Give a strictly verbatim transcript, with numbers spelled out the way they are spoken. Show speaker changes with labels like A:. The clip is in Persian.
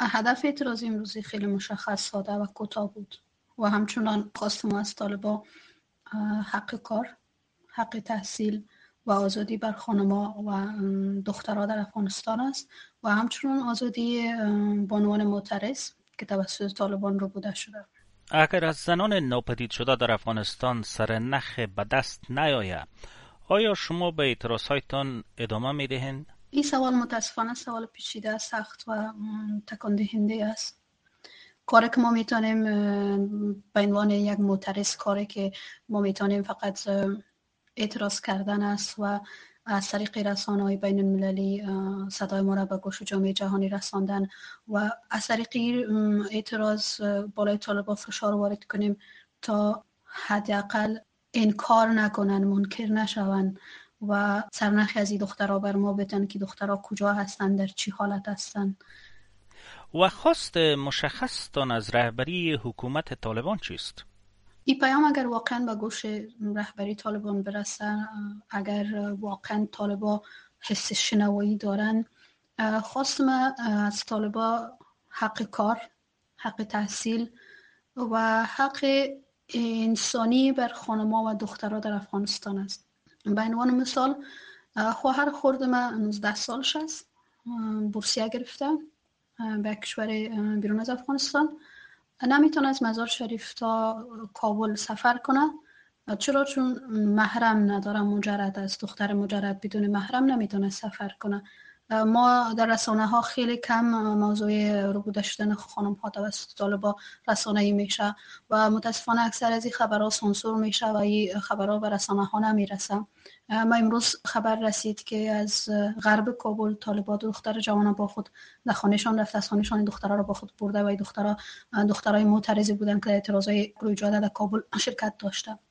A: هدف اعتراض امروزی خیلی مشخص، ساده و کوتاه بود و همچنان خواست ما از طالبان حق کار، حق تحصیل و آزادی بر خانم‌ها و دخترها در افغانستان است و همچنان آزادی بانوان معترض که توسط طالبان رو بوده شده.
B: اگر از زنان ناپدید شده در افغانستان سر نخ به دست نیاید، آیا شما به اعتراضهایتان ادامه میدهید؟
A: این سوال متاسفانه سوال پیچیده، سخت و تکان دهنده است. کاری که ما میتونیم به عنوان یک معترض، کاری که ما میتونیم فقط اعتراض کردن است و از طریق رسانه‌های بین المللی صدای ما را به گوش جامعه جهانی رساندن و از طریق اعتراض بالای طالبان فشار وارد کنیم تا حداقل انکار نکنن، منکر نشون و سرنخی از این دخترها بر ما بدن که دخترها کجا هستن، در چی حالت هستن.
B: و خواست مشخصتان از رهبری حکومت طالبان چیست؟
A: این پیام اگر واقعا به گوش رهبری طالبان برسه، اگر واقعا طالبان حس شنوایی دارن، خواستم از طالبان حق کار، حق تحصیل و حق انسانی بر خانم‌ها و دخترها در افغانستان است. به عنوان مثال، خواهر خرد من نوزده سالش است، بورسیه گرفته به کشور بیرون از افغانستان، نمیتونه از مزار شریف تا کابل سفر کنه. چرا؟ چون محرم نداره، مجرد است، دختر مجرد بدون محرم نمیتونه سفر کنه. ما در رسانه ها خیلی کم موضوع ربوده شدن خانم ها توسط طالبان رسانه‌ای میشه و متاسفانه اکثر از این خبرها سانسور میشه و این خبرها به رسانه ها نمیرسه. ما امروز خبر رسید که از غرب کابل طالبان دختر جوان با خود در خانهشان رفته، از خانهشان دخترها را با خود برده و این دخترها دخترای معترضی بودن که اعتراضای گروه جاده در کابل شرکت داشته.